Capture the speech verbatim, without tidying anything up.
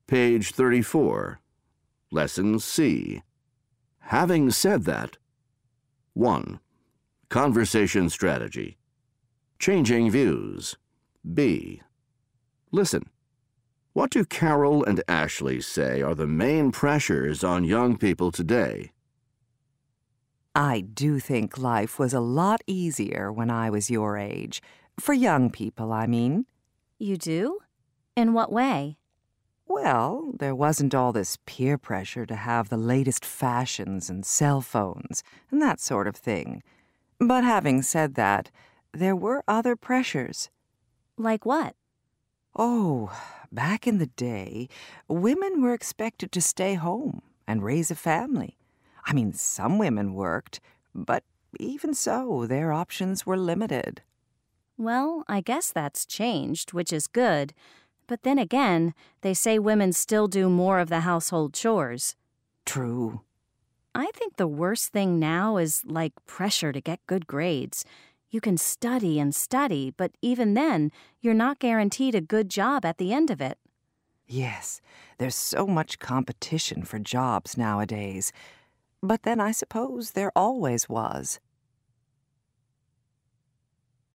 Page thirty-four. Lesson C. Having said that, one. Conversation strategy. Changing views. B. Listen. What do Carol and Ashley say are the main pressures on young people today? I do think life was a lot easier when I was your age. For young people, I mean. You do? In what way? Well, there wasn't all this peer pressure to have the latest fashions and cell phones and that sort of thing. But having said that, there were other pressures. Like what? Oh, back in the day, women were expected to stay home and raise a family. I mean, some women worked, but even so, their options were limited. Well, I guess that's changed, which is good. But then again, they say women still do more of the household chores. True. I think the worst thing now is like pressure to get good grades. You can study and study, but even then, you're not guaranteed a good job at the end of it. Yes, there's so much competition for jobs nowadays. But then I suppose there always was.